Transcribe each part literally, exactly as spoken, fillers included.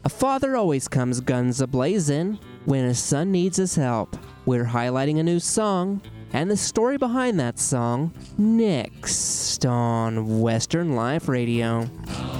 A father always comes guns a-blazing when his son needs his help. We're highlighting a new song and the story behind that song next on Western Life Radio.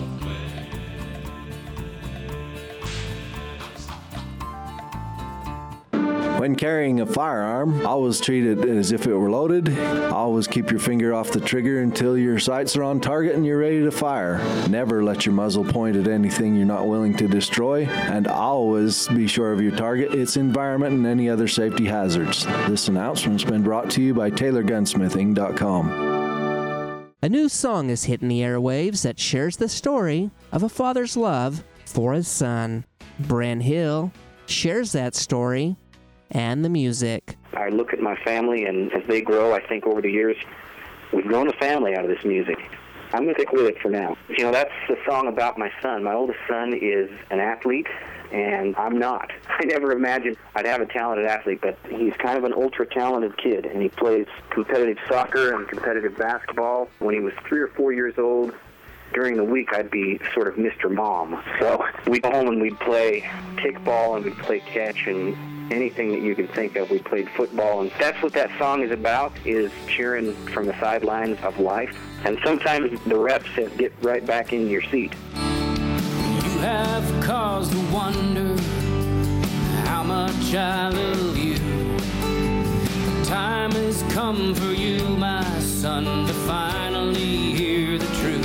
When carrying a firearm, always treat it as if it were loaded. Always keep your finger off the trigger until your sights are on target and you're ready to fire. Never let your muzzle point at anything you're not willing to destroy. And always be sure of your target, its environment, and any other safety hazards. This announcement's been brought to you by Taylor Gunsmithing dot com. A new song is hitting the airwaves that shares the story of a father's love for his son. Bren Hill shares that story and the music. I look at my family, and as they grow, I think over the years, we've grown a family out of this music. I'm going to stick with it for now. You know, that's the song about my son. My oldest son is an athlete, and I'm not. I never imagined I'd have a talented athlete, but he's kind of an ultra-talented kid, and he plays competitive soccer and competitive basketball. When he was three or four years old, during the week, I'd be sort of Mister Mom. So we'd go home and we'd play kickball and we'd play catch and anything that you can think of. We played football, and that's what that song is about, is cheering from the sidelines of life. And sometimes the reps get right back in your seat. You have cause to wonder how much I love you. The time has come for you, my son, to finally hear the truth.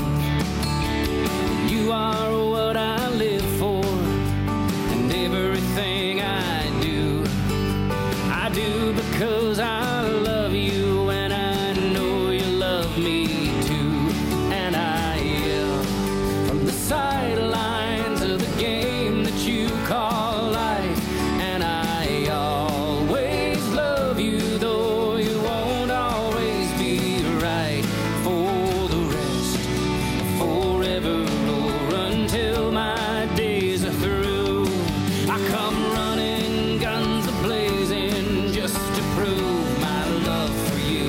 You are what I live for, and everything I do, I do because I love you, and I know you love me too. And I yell from the sidelines of the game that you call life, and I always love you, though you won't always be right for the rest of forever. Until my days are through, I come running, guns a-blazing, just to prove my love for you.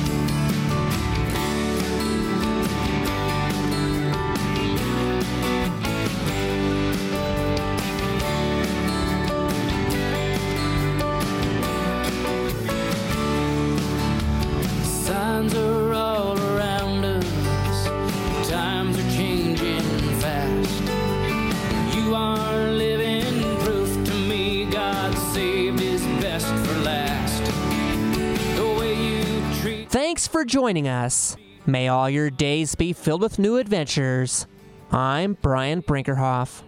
Signs are all around us, times are changing fast. You are living proof to me God saved his best for last. The way you treat... Thanks for joining us. May all your days be filled with new adventures. I'm Brian Brinkerhoff.